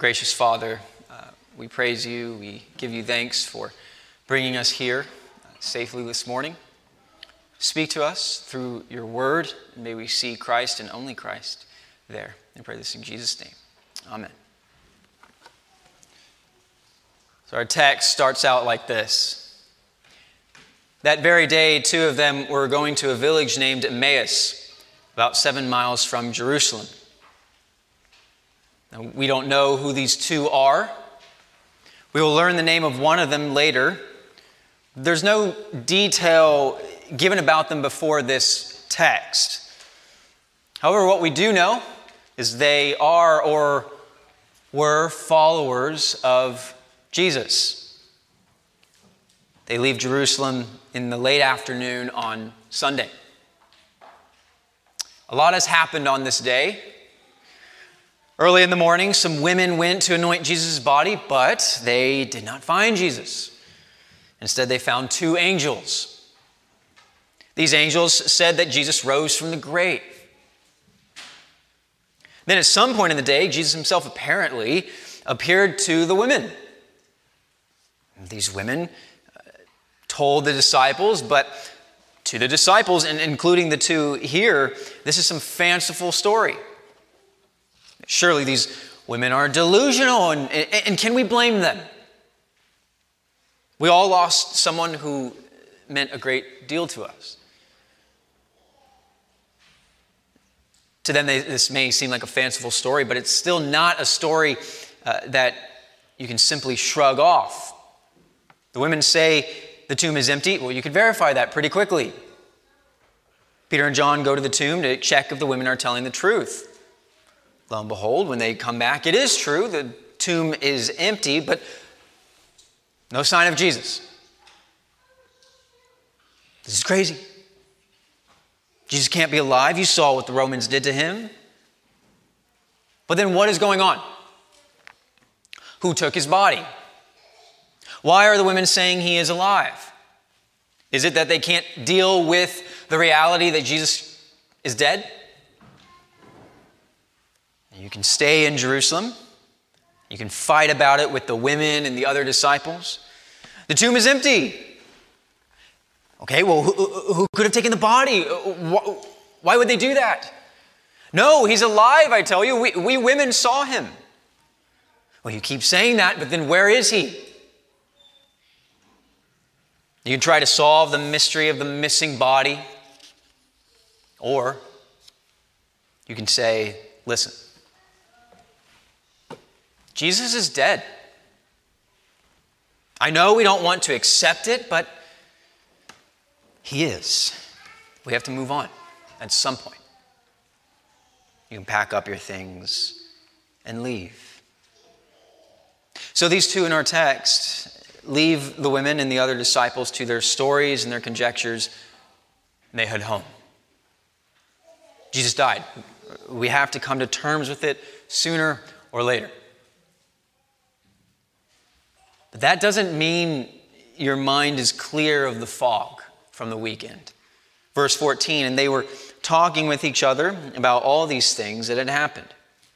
Gracious Father, we praise you. We give you thanks for bringing us here safely this morning. Speak to us through your word, and may we see Christ and only Christ there. I pray this in Jesus' name. Amen. So our text starts out like this. That very day, two of them were going to a village named Emmaus, about 7 miles from Jerusalem. Now, we don't know who these two are. We will learn the name of one of them later. There's no detail given about them before this text. However, what we do know is they are or were followers of Jesus. They leave Jerusalem in the late afternoon on Sunday. A lot has happened on this day. Early in the morning, some women went to anoint Jesus' body, but they did not find Jesus. Instead, they found two angels. These angels said that Jesus rose from the grave. Then at some point in the day, Jesus himself apparently appeared to the women. These women told the disciples, but to the disciples, and including the two here, this is some fanciful story. Surely these women are delusional, and can we blame them? We all lost someone who meant a great deal to us. To them, this may seem like a fanciful story, but it's still not a story that you can simply shrug off. The women say the tomb is empty. Well, you could verify that pretty quickly. Peter and John go to the tomb to check if the women are telling the truth. Lo and behold, when they come back, it is true, the tomb is empty, but no sign of Jesus. This is crazy. Jesus can't be alive. You saw what the Romans did to him. But then what is going on? Who took his body? Why are the women saying he is alive? Is it that they can't deal with the reality that Jesus is dead? You can stay in Jerusalem. You can fight about it with the women and the other disciples. The tomb is empty. Okay, well, who could have taken the body? Why would they do that? No, he's alive, I tell you. We women saw him. Well, you keep saying that, but then where is he? You can try to solve the mystery of the missing body. Or you can say, listen, Jesus is dead. I know we don't want to accept it, but he is. We have to move on at some point. You can pack up your things and leave. So these two in our text leave the women and the other disciples to their stories and their conjectures, and they head home. Jesus died. We have to come to terms with it sooner or later. But that doesn't mean your mind is clear of the fog from the weekend. Verse 14, and they were talking with each other about all these things that had happened.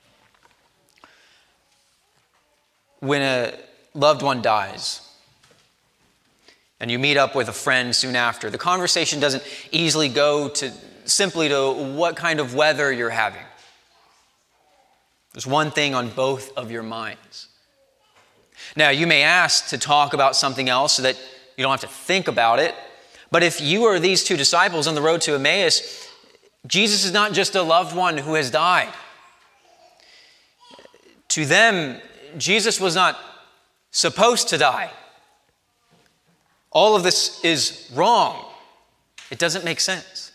When a loved one dies, and you meet up with a friend soon after, the conversation doesn't easily go simply to what kind of weather you're having. There's one thing on both of your minds. Now, you may ask to talk about something else so that you don't have to think about it. But if you are these two disciples on the road to Emmaus, Jesus is not just a loved one who has died. To them, Jesus was not supposed to die. All of this is wrong. It doesn't make sense.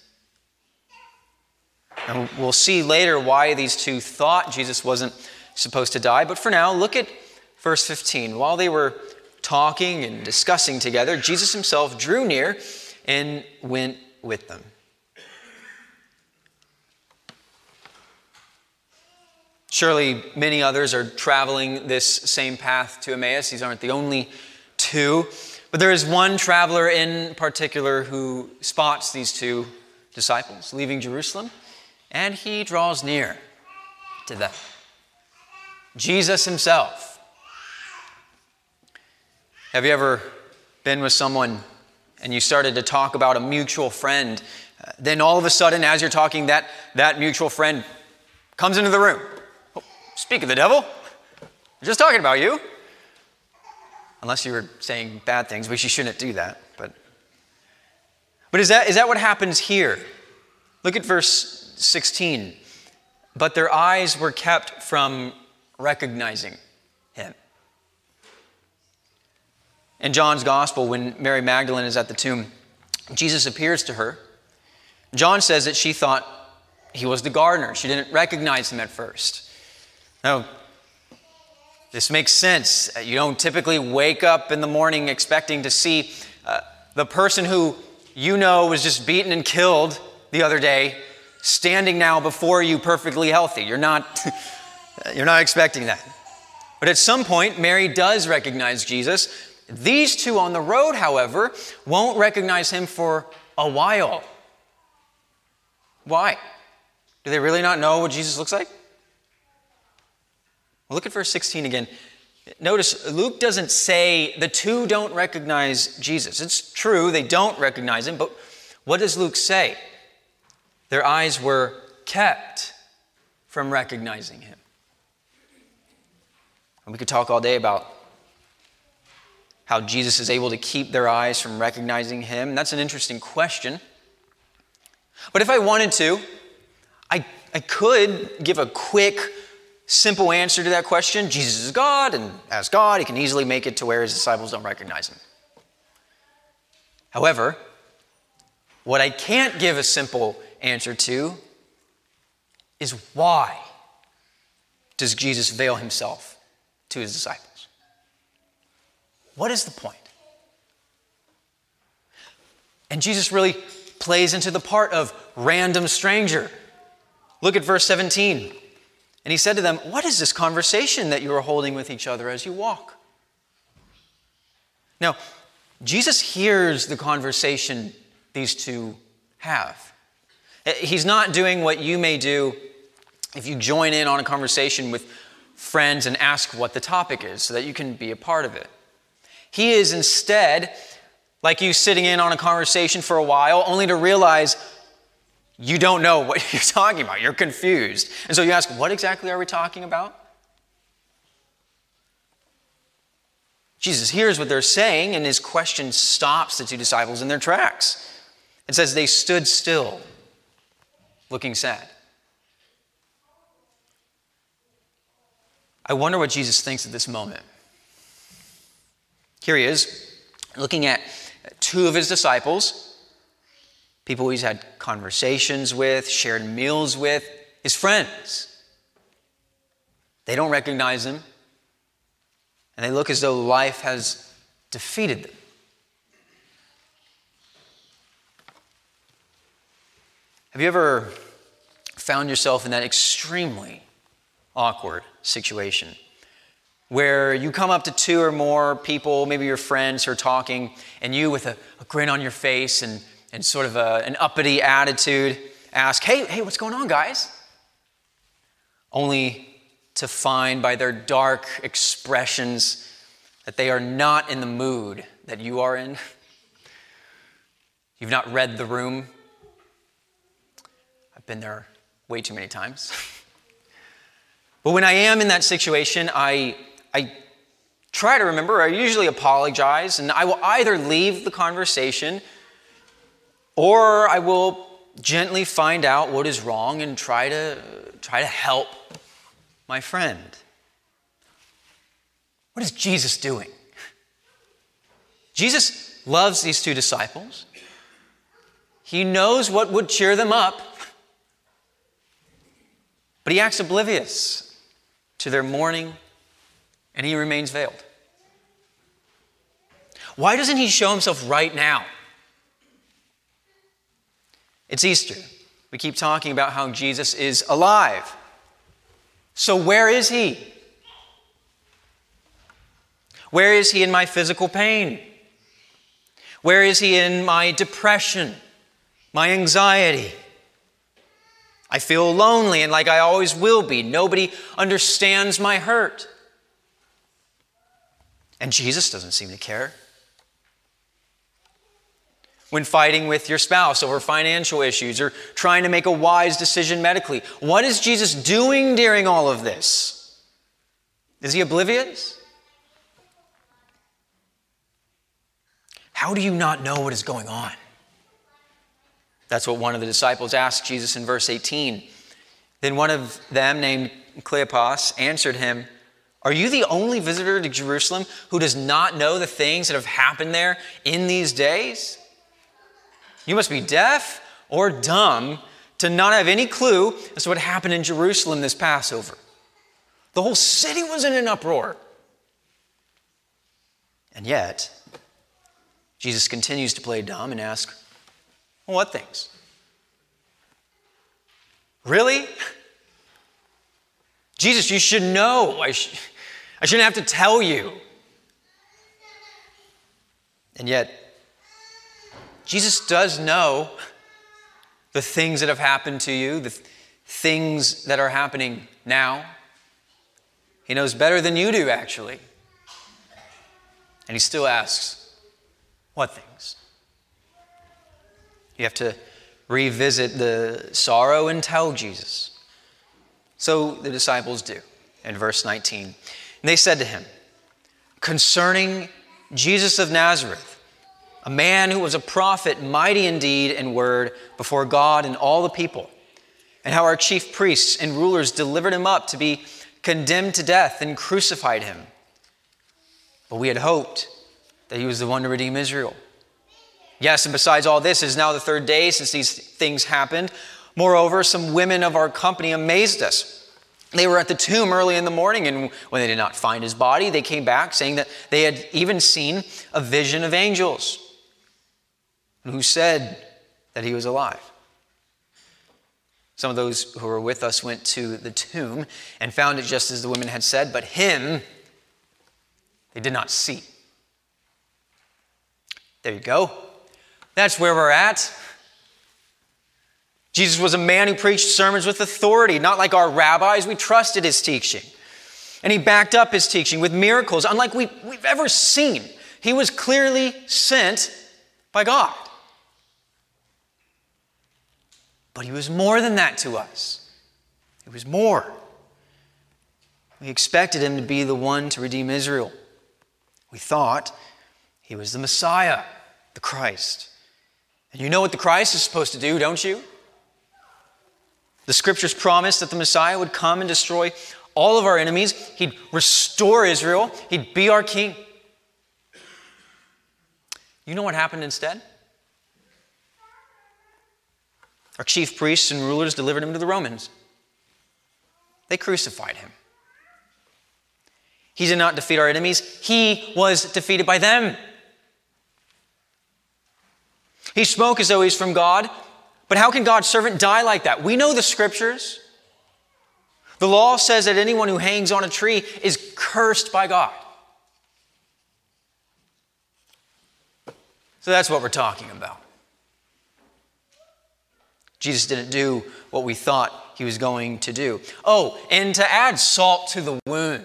And we'll see later why these two thought Jesus wasn't supposed to die. But for now, look at verse 15. While they were talking and discussing together, Jesus himself drew near and went with them. Surely many others are traveling this same path to Emmaus. These aren't the only two. But there is one traveler in particular who spots these two disciples leaving Jerusalem, and he draws near to them. Jesus himself. Have you ever been with someone and you started to talk about a mutual friend? Then all of a sudden, as you're talking, that mutual friend comes into the room. Oh, speak of the devil. I'm just talking about you. Unless you were saying bad things, which you shouldn't do that. But is that what happens here? Look at verse 16. But their eyes were kept from recognizing him. In John's gospel, when Mary Magdalene is at the tomb, Jesus appears to her. John says that she thought he was the gardener. She didn't recognize him at first. Now, this makes sense. You don't typically wake up in the morning expecting to see the person who you know was just beaten and killed the other day standing now before you perfectly healthy. You're not expecting that. But at some point, Mary does recognize Jesus. These two on the road, however, won't recognize him for a while. Why? Do they really not know what Jesus looks like? Well, look at verse 16 again. Notice Luke doesn't say the two don't recognize Jesus. It's true, they don't recognize him, but what does Luke say? Their eyes were kept from recognizing him. And we could talk all day about how Jesus is able to keep their eyes from recognizing him. That's an interesting question. But if I wanted to, I could give a quick, simple answer to that question. Jesus is God, and as God, he can easily make it to where his disciples don't recognize him. However, what I can't give a simple answer to is why does Jesus veil himself to his disciples? What is the point? And Jesus really plays into the part of random stranger. Look at verse 17. And he said to them, "What is this conversation that you are holding with each other as you walk?" Now, Jesus hears the conversation these two have. He's not doing what you may do if you join in on a conversation with friends and ask what the topic is so that you can be a part of it. He is instead like you sitting in on a conversation for a while only to realize you don't know what you're talking about. You're confused. And so you ask, what exactly are we talking about? Jesus hears what they're saying, and his question stops the two disciples in their tracks. It says they stood still, looking sad. I wonder what Jesus thinks at this moment. Here he is, looking at two of his disciples, people he's had conversations with, shared meals with, his friends. They don't recognize him, and they look as though life has defeated them. Have you ever found yourself in that extremely awkward situation where you come up to two or more people, maybe your friends who are talking, and you with a grin on your face and sort of an uppity attitude ask, hey, what's going on, guys? Only to find by their dark expressions that they are not in the mood that you are in. You've not read the room. I've been there way too many times. But when I am in that situation, I try to remember, I usually apologize, and I will either leave the conversation or I will gently find out what is wrong and try to help my friend. What is Jesus doing? Jesus loves these two disciples. He knows what would cheer them up, but he acts oblivious to their mourning, and he remains veiled. Why doesn't he show himself right now? It's Easter. We keep talking about how Jesus is alive. So where is he? Where is he in my physical pain? Where is he in my depression, my anxiety? I feel lonely and like I always will be. Nobody understands my hurt. And Jesus doesn't seem to care. When fighting with your spouse over financial issues or trying to make a wise decision medically, what is Jesus doing during all of this? Is he oblivious? How do you not know what is going on? That's what one of the disciples asked Jesus in verse 18. Then one of them, named Cleopas, answered him, "Are you the only visitor to Jerusalem who does not know the things that have happened there in these days? You must be deaf or dumb to not have any clue as to what happened in Jerusalem this Passover. The whole city was in an uproar." And yet, Jesus continues to play dumb and ask, "Well, what things? Really? Jesus, you should know. I shouldn't have to tell you." And yet, Jesus does know the things that have happened to you, the things that are happening now. He knows better than you do, actually. And he still asks, what things? You have to revisit the sorrow and tell Jesus. So the disciples do in verse 19. And they said to him, "Concerning Jesus of Nazareth, a man who was a prophet, mighty in deed and word before God and all the people, and how our chief priests and rulers delivered him up to be condemned to death and crucified him. But we had hoped that he was the one to redeem Israel. Yes, and besides all this, it is now the third day since these things happened. Moreover, some women of our company amazed us. They were at the tomb early in the morning, and when they did not find his body, they came back saying that they had even seen a vision of angels who said that he was alive." Some of those who were with us went to the tomb and found it just as the women had said, but him they did not see. There you go. That's where we're at. Jesus was a man who preached sermons with authority, not like our rabbis. We trusted his teaching. And he backed up his teaching with miracles, unlike we've ever seen. He was clearly sent by God. But he was more than that to us. He was more. We expected him to be the one to redeem Israel. We thought he was the Messiah, the Christ. And you know what the Christ is supposed to do, don't you? The scriptures promised that the Messiah would come and destroy all of our enemies. He'd restore Israel. He'd be our king. You know what happened instead? Our chief priests and rulers delivered him to the Romans. They crucified him. He did not defeat our enemies. He was defeated by them. He spoke as though he's from God, but how can God's servant die like that? We know the scriptures. The law says that anyone who hangs on a tree is cursed by God. So that's what we're talking about. Jesus didn't do what we thought he was going to do. Oh, and to add salt to the wound.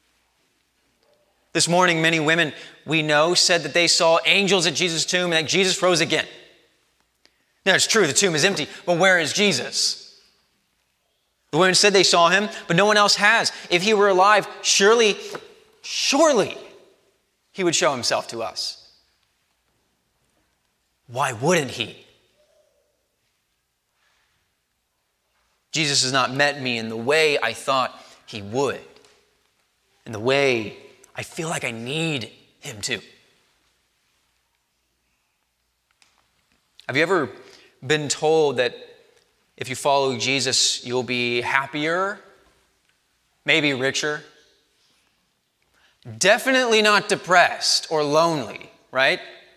This morning, many women we know said that they saw angels at Jesus' tomb and that Jesus rose again. Now, it's true, the tomb is empty, but where is Jesus? The women said they saw him, but no one else has. If he were alive, surely he would show himself to us. Why wouldn't he? Jesus has not met me in the way I thought he would, in the way I feel like I need him to. Have you ever been told that if you follow Jesus, you'll be happier, maybe richer? Definitely not depressed or lonely, right?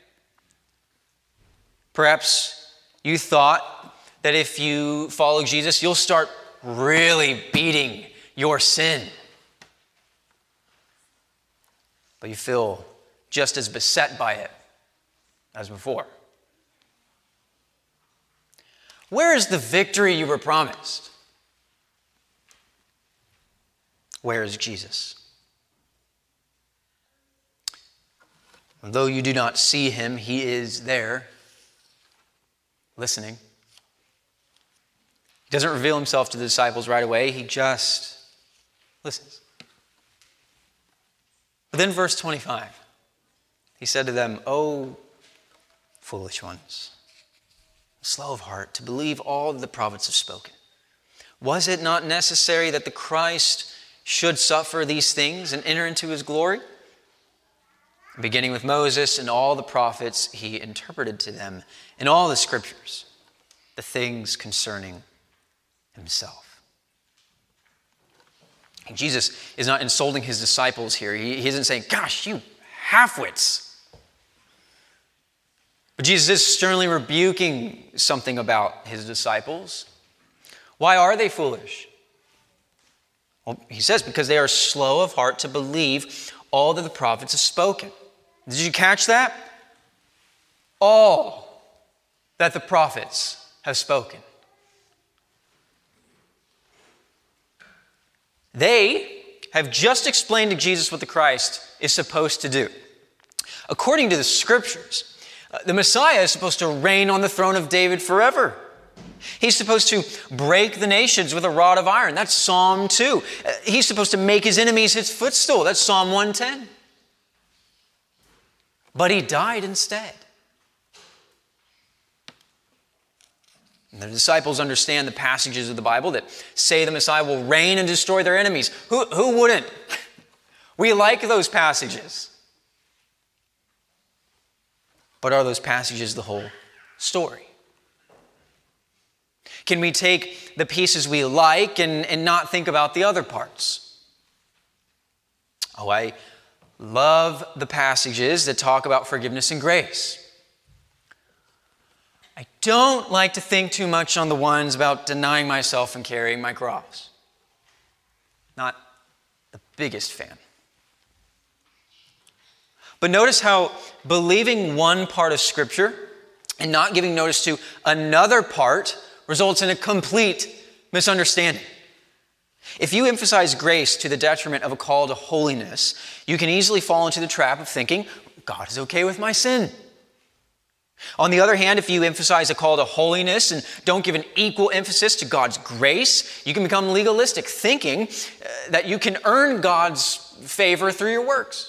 Perhaps you thought that if you follow Jesus, you'll start really beating your sin. But you feel just as beset by it as before. Where is the victory you were promised? Where is Jesus? Though you do not see him, he is there, listening. He doesn't reveal himself to the disciples right away. He just listens. But then verse 25, he said to them, "O foolish ones, slow of heart to believe all that the prophets have spoken. Was it not necessary that the Christ should suffer these things and enter into his glory?" Beginning with Moses and all the prophets, he interpreted to them in all the scriptures the things concerning himself. And Jesus is not insulting his disciples here. He isn't saying, "Gosh, you half-wits." But Jesus is sternly rebuking something about his disciples. Why are they foolish? Well, he says, because they are slow of heart to believe all that the prophets have spoken. Did you catch that? All that the prophets have spoken. They have just explained to Jesus what the Christ is supposed to do. According to the scriptures, the Messiah is supposed to reign on the throne of David forever. He's supposed to break the nations with a rod of iron. That's Psalm 2. He's supposed to make his enemies his footstool. That's Psalm 110. But he died instead. And the disciples understand the passages of the Bible that say the Messiah will reign and destroy their enemies. Who wouldn't? We like those passages. But are those passages the whole story? Can we take the pieces we like and not think about the other parts? Oh, I love the passages that talk about forgiveness and grace. I don't like to think too much on the ones about denying myself and carrying my cross. Not the biggest fan. But notice how believing one part of Scripture and not giving notice to another part results in a complete misunderstanding. If you emphasize grace to the detriment of a call to holiness, you can easily fall into the trap of thinking, God is okay with my sin. On the other hand, if you emphasize a call to holiness and don't give an equal emphasis to God's grace, you can become legalistic, thinking that you can earn God's favor through your works.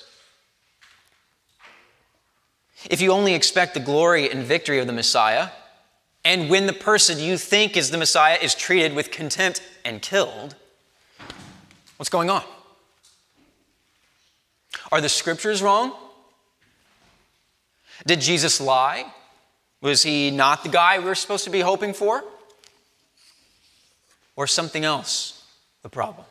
If you only expect the glory and victory of the Messiah, and when the person you think is the Messiah is treated with contempt and killed, what's going on? Are the scriptures wrong? Did Jesus lie? Was he not the guy we're supposed to be hoping for? Or something else the problem?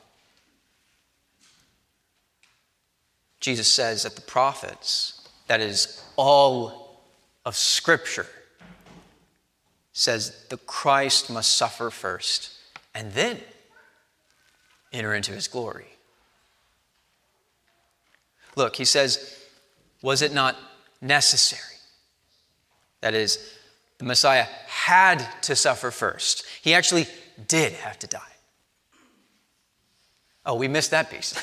Jesus says that the prophets, that is all of Scripture, says the Christ must suffer first and then enter into his glory. Look, he says, was it not necessary? That is, the Messiah had to suffer first. He actually did have to die. Oh, we missed that piece.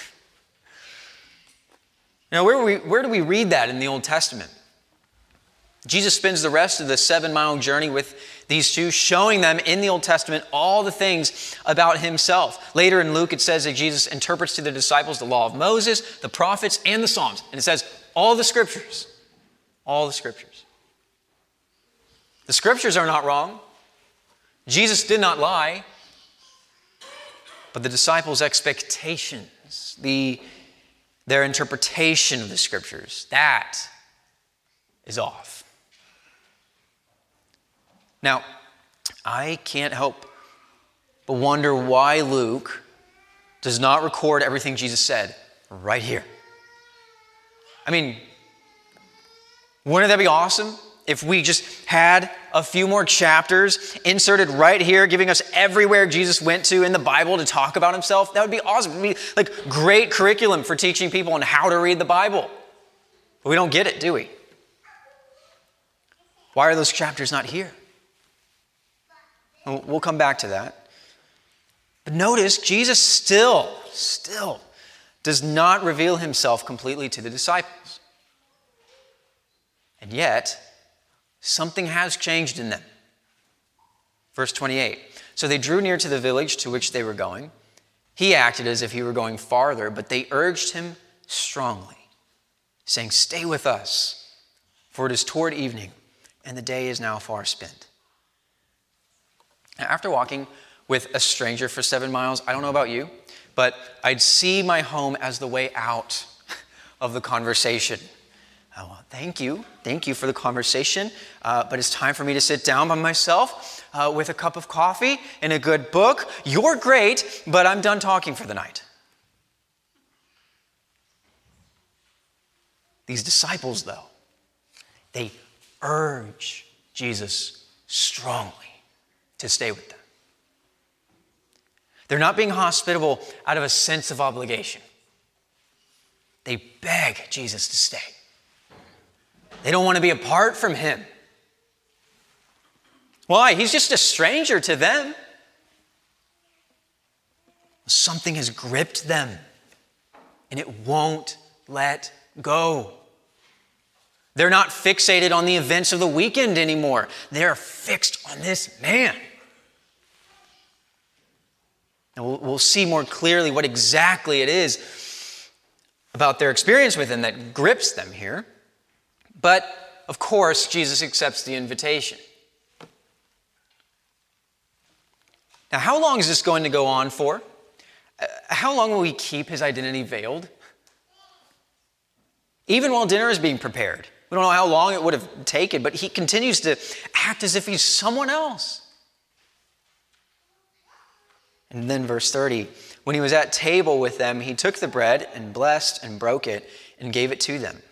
Now, where do we read that in the Old Testament? Jesus spends the rest of the 7-mile journey with these two, showing them in the Old Testament all the things about himself. Later in Luke, it says that Jesus interprets to the disciples the law of Moses, the prophets, and the Psalms. And it says all the scriptures. All the scriptures. The scriptures are not wrong. Jesus did not lie. But the disciples' expectations, their interpretation of the scriptures, that is off. Now, I can't help but wonder why Luke does not record everything Jesus said right here. I mean, wouldn't that be awesome if we just had a few more chapters inserted right here, giving us everywhere Jesus went to in the Bible to talk about himself? That would be awesome. It would be like great curriculum for teaching people on how to read the Bible. But we don't get it, do we? Why are those chapters not here? We'll come back to that. But notice, Jesus still does not reveal himself completely to the disciples. And yet, something has changed in them. Verse 28. So they drew near to the village to which they were going. He acted as if he were going farther, but they urged him strongly, saying, "Stay with us, for it is toward evening, and the day is now far spent." Now, after walking with a stranger for 7 miles, I don't know about you, but I'd see my home as the way out of the conversation. Well, thank you for the conversation, but it's time for me to sit down by myself with a cup of coffee and a good book. You're great, but I'm done talking for the night. These disciples, though, they urge Jesus strongly to stay with them. They're not being hospitable out of a sense of obligation. They beg Jesus to stay. They don't want to be apart from him. Why? He's just a stranger to them. Something has gripped them, and it won't let go. They're not fixated on the events of the weekend anymore. They're fixed on this man. And we'll see more clearly what exactly it is about their experience with him that grips them here. But, of course, Jesus accepts the invitation. Now, how long is this going to go on for? How long will he keep his identity veiled? Even while dinner is being prepared. We don't know how long it would have taken, but he continues to act as if he's someone else. And then verse 30, when he was at table with them, he took the bread and blessed and broke it and gave it to them.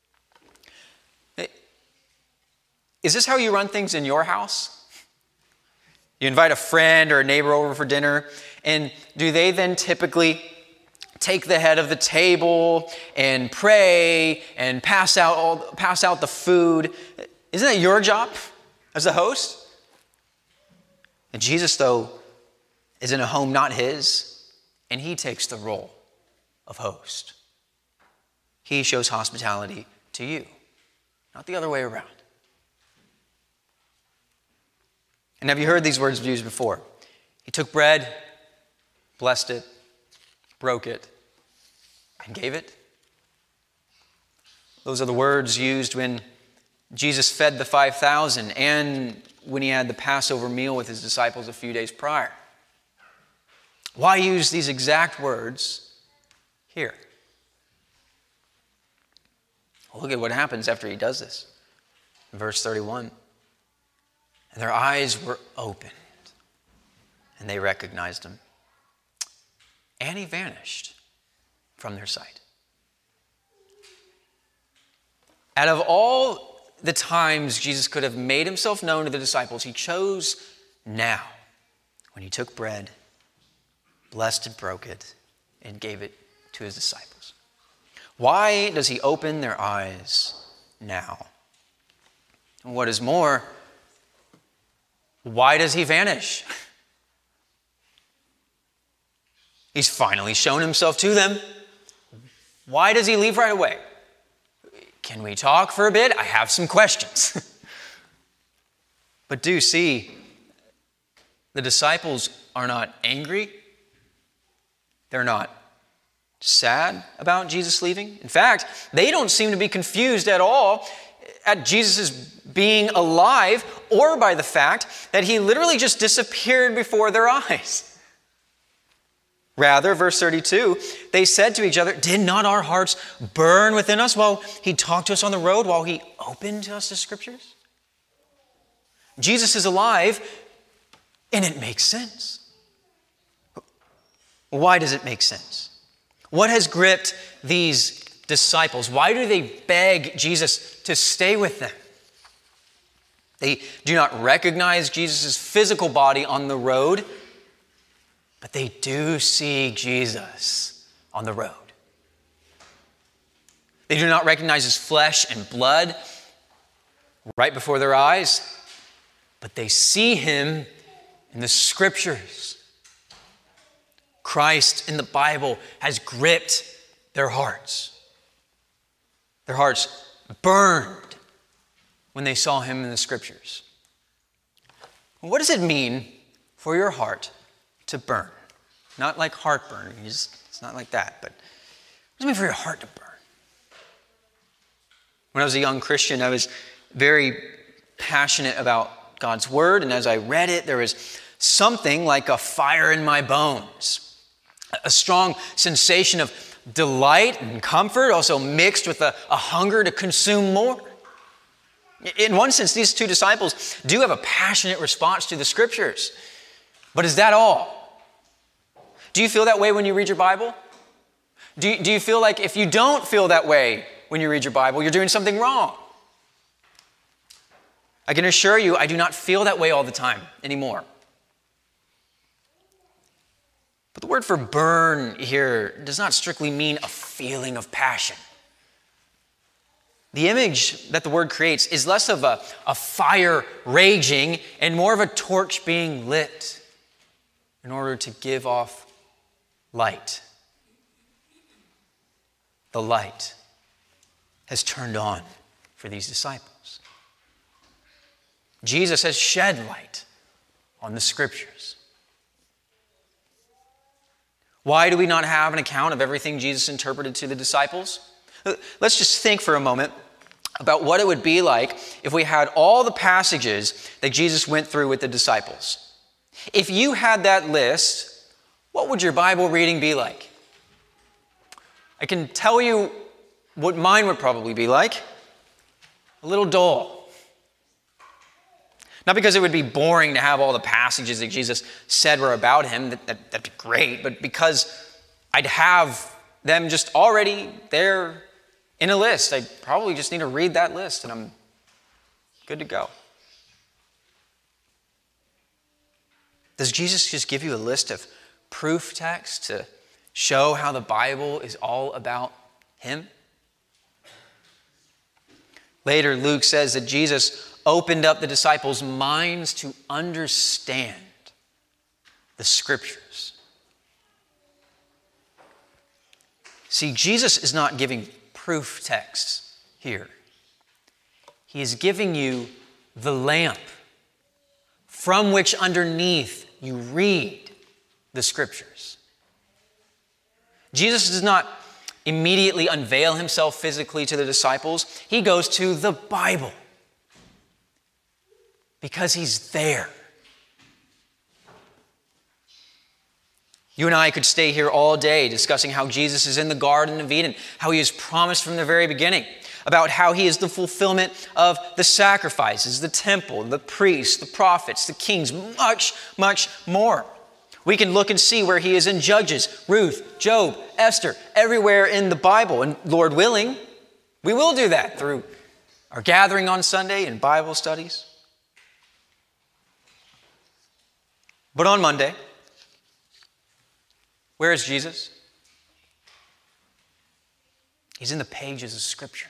Is this how you run things in your house? You invite a friend or a neighbor over for dinner, and do they then typically take the head of the table and pray and pass out the food? Isn't that your job as the host? And Jesus, though, is in a home not his, and he takes the role of host. He shows hospitality to you, not the other way around. And have you heard these words used before? He took bread, blessed it, broke it, and gave it. Those are the words used when Jesus fed the 5,000 and when he had the Passover meal with his disciples a few days prior. Why use these exact words here? Well, look at what happens after he does this. In verse 31. And their eyes were opened, and they recognized him. And he vanished from their sight. Out of all the times Jesus could have made himself known to the disciples, he chose now, when he took bread, blessed and broke it, and gave it to his disciples. Why does he open their eyes now? And what is more, why does he vanish? He's finally shown himself to them. Why does he leave right away? Can we talk for a bit? I have some questions. But do see, the disciples are not angry. They're not sad about Jesus leaving. In fact, they don't seem to be confused at all at Jesus' being alive or by the fact that he literally just disappeared before their eyes. Rather, verse 32, they said to each other, "Did not our hearts burn within us while he talked to us on the road, while he opened to us the scriptures?" Jesus is alive, and it makes sense. Why does it make sense? What has gripped these disciples? Why do they beg Jesus to stay with them? They do not recognize Jesus' physical body on the road, but they do see Jesus on the road. They do not recognize his flesh and blood right before their eyes, but they see him in the scriptures. Christ in the Bible has gripped their hearts. Their hearts burned when they saw him in the scriptures. What does it mean for your heart to burn? Not like heartburn. It's not like that. But what does it mean for your heart to burn? When I was a young Christian, I was very passionate about God's word. And as I read it, there was something like a fire in my bones. A strong sensation of delight and comfort, also mixed with a hunger to consume more. In one sense, these two disciples do have a passionate response to the scriptures. But is that all? Do you feel that way when you read your Bible? Do you feel like if you don't feel that way when you read your Bible, you're doing something wrong? I can assure you, I do not feel that way all the time anymore. But the word for burn here does not strictly mean a feeling of passion. The image that the word creates is less of a fire raging and more of a torch being lit in order to give off light. The light has turned on for these disciples. Jesus has shed light on the scriptures. Why do we not have an account of everything Jesus interpreted to the disciples? Let's just think for a moment about what it would be like if we had all the passages that Jesus went through with the disciples. If you had that list, what would your Bible reading be like? I can tell you what mine would probably be like. A little dull. Not because it would be boring to have all the passages that Jesus said were about him, that'd be great, but because I'd have them just already there in a list. I probably just need to read that list and I'm good to go. Does Jesus just give you a list of proof texts to show how the Bible is all about him? Later, Luke says that Jesus opened up the disciples' minds to understand the scriptures. See, Jesus is not giving proof texts here. He is giving you the lamp from which underneath you read the scriptures. Jesus does not immediately unveil himself physically to the disciples. He goes to the Bible because he's there. You and I could stay here all day discussing how Jesus is in the Garden of Eden, how he is promised from the very beginning, about how he is the fulfillment of the sacrifices, the temple, the priests, the prophets, the kings, much, much more. We can look and see where he is in Judges, Ruth, Job, Esther, everywhere in the Bible. And Lord willing, we will do that through our gathering on Sunday and Bible studies. But on Monday, where is Jesus? He's in the pages of Scripture.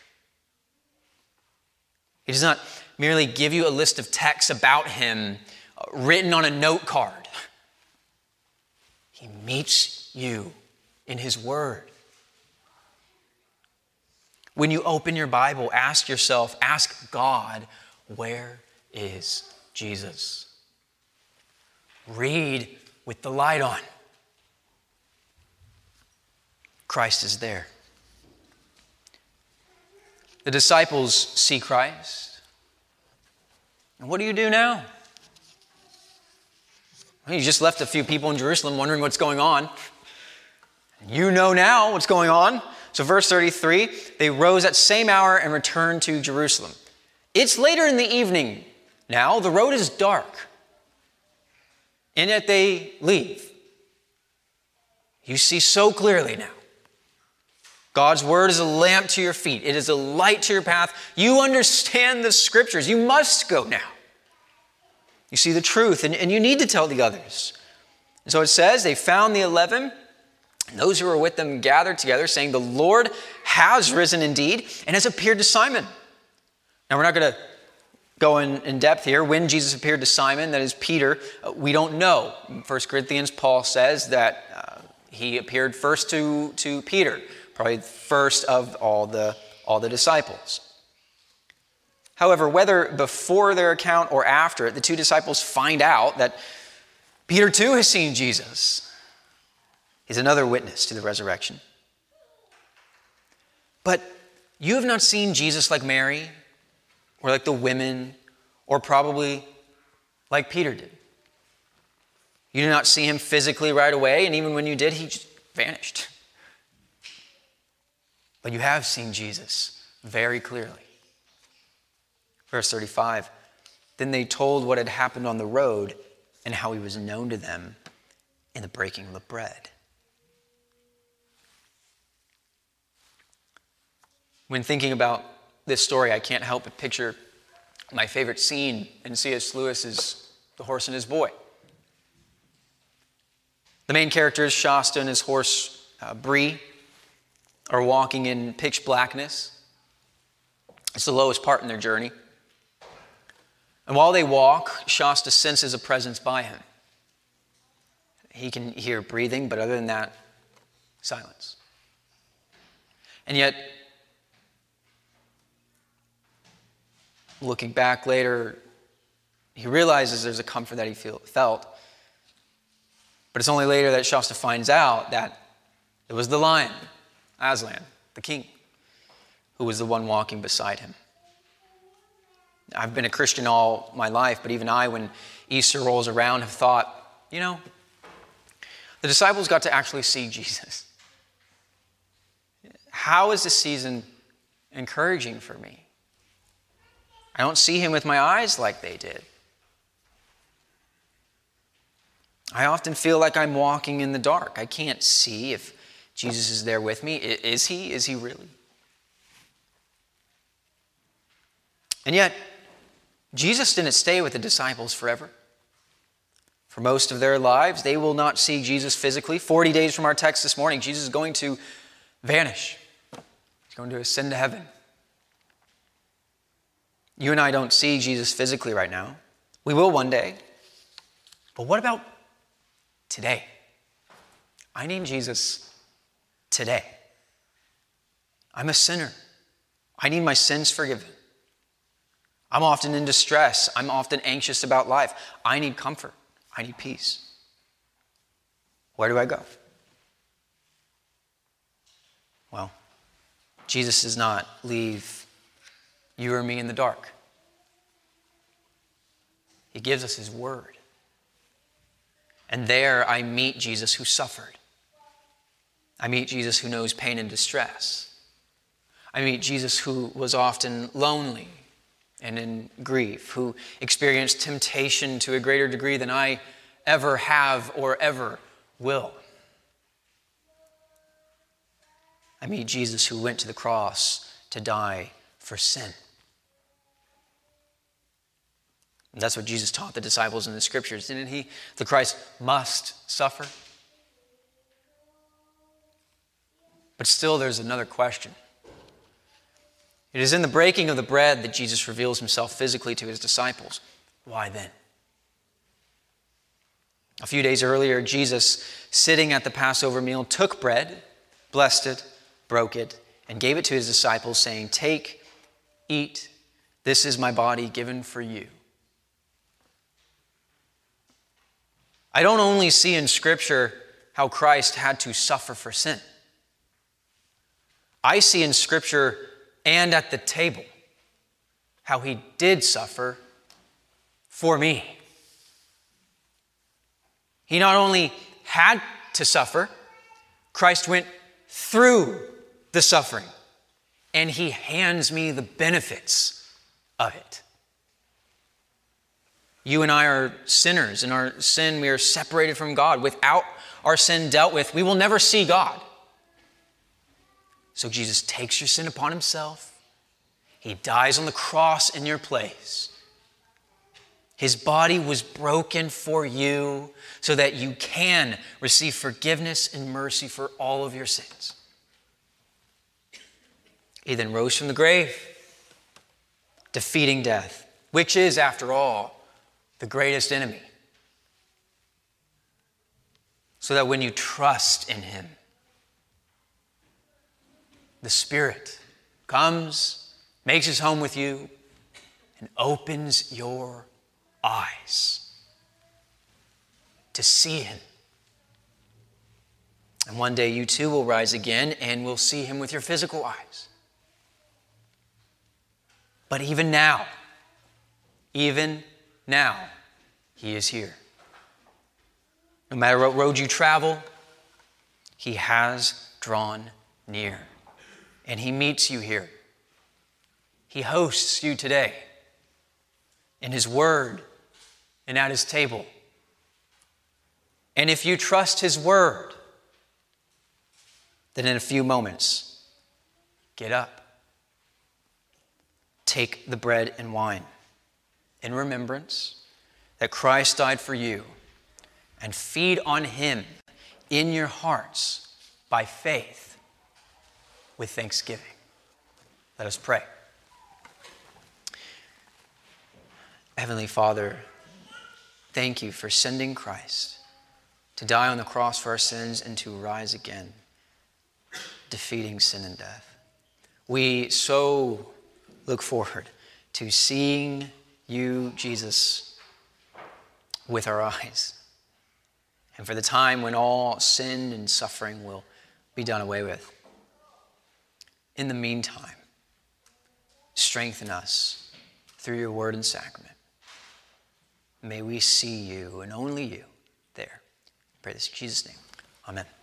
He does not merely give you a list of texts about him written on a note card. He meets you in his word. When you open your Bible, ask yourself, ask God, where is Jesus? Read with the light on. Christ is there. The disciples see Christ. And what do you do now? Well, you just left a few people in Jerusalem wondering what's going on. You know now what's going on. So verse 33, they rose at same hour and returned to Jerusalem. It's later in the evening now. The road is dark. And yet they leave. You see so clearly now. God's word is a lamp to your feet. It is a light to your path. You understand the scriptures. You must go now. You see the truth, and you need to tell the others. And so it says, they found the 11, and those who were with them gathered together, saying, the Lord has risen indeed, and has appeared to Simon. Now we're not going to go in depth here. When Jesus appeared to Simon, that is Peter, we don't know. In 1 Corinthians, Paul says that he appeared first to Peter, probably first of all the disciples. However, whether before their account or after it, the two disciples find out that Peter too has seen Jesus. He's another witness to the resurrection. But you have not seen Jesus like Mary, or like the women, or probably like Peter did. You did not see him physically right away, and even when you did, he just vanished. But you have seen Jesus very clearly. Verse 35, then they told what had happened on the road and how he was known to them in the breaking of the bread. When thinking about this story, I can't help but picture my favorite scene in C.S. Lewis's The Horse and His Boy. The main characters, Shasta and his horse, Bree, are walking in pitch blackness. It's the lowest part in their journey. And while they walk, Shasta senses a presence by him. He can hear breathing, but other than that, silence. And yet, looking back later, he realizes there's a comfort that he felt. But it's only later that Shasta finds out that it was the lion, Aslan, the king, who was the one walking beside him. I've been a Christian all my life, but even I, when Easter rolls around, have thought, the disciples got to actually see Jesus. How is this season encouraging for me? I don't see him with my eyes like they did. I often feel like I'm walking in the dark. I can't see if Jesus is there with me. Is he? Is he really? And yet, Jesus didn't stay with the disciples forever. For most of their lives, they will not see Jesus physically. 40 days from our text this morning, Jesus is going to vanish. He's going to ascend to heaven. You and I don't see Jesus physically right now. We will one day. But what about today? I need Jesus today. I'm a sinner. I need my sins forgiven. I'm often in distress. I'm often anxious about life. I need comfort. I need peace. Where do I go? Well, Jesus does not leave you or me in the dark. He gives us his word. And there I meet Jesus who suffered. I meet Jesus who knows pain and distress. I meet Jesus who was often lonely and in grief, who experienced temptation to a greater degree than I ever have or ever will. I meet Jesus who went to the cross to die for sin. And that's what Jesus taught the disciples in the scriptures, didn't he? The Christ must suffer. But still, there's another question. It is in the breaking of the bread that Jesus reveals himself physically to his disciples. Why then? A few days earlier, Jesus, sitting at the Passover meal, took bread, blessed it, broke it, and gave it to his disciples, saying, "Take, eat, this is my body given for you." I don't only see in Scripture how Christ had to suffer for sin. I see in Scripture and at the table how he did suffer for me. He not only had to suffer, Christ went through the suffering, and he hands me the benefits of it. You and I are sinners. In our sin, we are separated from God. Without our sin dealt with, we will never see God. So Jesus takes your sin upon himself. He dies on the cross in your place. His body was broken for you so that you can receive forgiveness and mercy for all of your sins. He then rose from the grave, defeating death. which is, after all, the greatest enemy. So that when you trust in him, the Spirit comes, makes his home with you, and opens your eyes to see him. And one day you too will rise again and will see him with your physical eyes. But even now, he is here. No matter what road you travel, he has drawn near. And he meets you here. He hosts you today in his word and at his table. And if you trust his word, then in a few moments, get up. Take the bread and wine in remembrance that Christ died for you, and feed on him in your hearts by faith with thanksgiving. Let us pray. Heavenly Father, thank you for sending Christ to die on the cross for our sins and to rise again, defeating sin and death. We so look forward to seeing you, Jesus, with our eyes, and for the time when all sin and suffering will be done away with. In the meantime, strengthen us through your word and sacrament. May we see you and only you there. I pray this in Jesus' name. Amen.